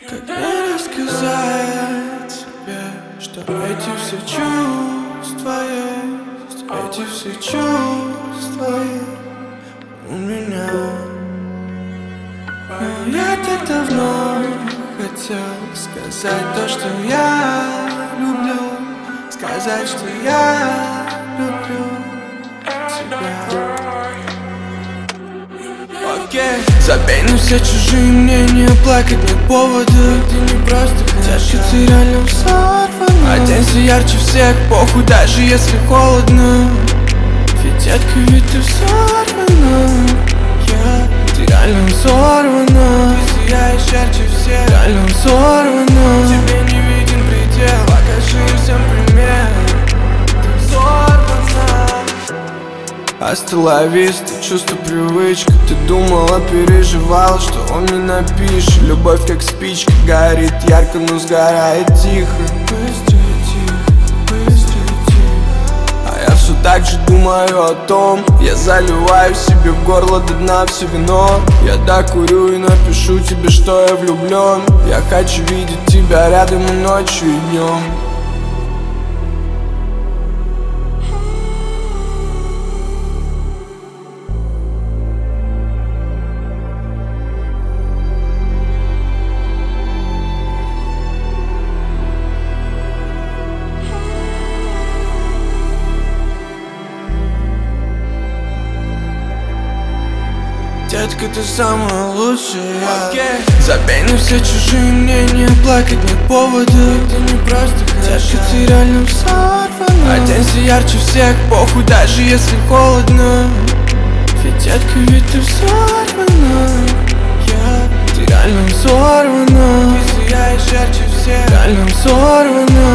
Как мне рассказать тебе, что эти все чувства есть, эти все чувства есть у меня. Но я так давно хотел сказать то, что я люблю, сказать, что я люблю тебя. Окей, забей на все чужие мнения, плакать нет повода. Ты не просто тяжко, ты реально взорвана. Оденься ярче всех, похуй, даже если холодно. Ведь, детка, ведь ты взорвана. Ты реально взорвана. Ты сияешь ярче всех, реально взорвана. Тебе не виден предел, покажи им всем пример. Ты взорвана. Остановись, чувство привычка. Ты думала, переживала, что он мне напишет. Любовь как спичка, горит ярко, но сгорает тихо. Быстрее, тихо, быстрее, тихо. А я все так же думаю о том. Я заливаю себе в горло до дна все вино. Я докурю и напишу тебе, что я влюблен. Я хочу видеть тебя рядом и ночью, и днем. Детка, ты самая лучшая. Забей на все чужие мнения, плакать нет повода. Ты не просто детка, ты реально взорвана. Оденься ярче всех, похуй, даже если холодно. Ведь, детка, ведь ты взорвана. Ты реально взорвана. Ты сияешь ярче всех, реально взорвана.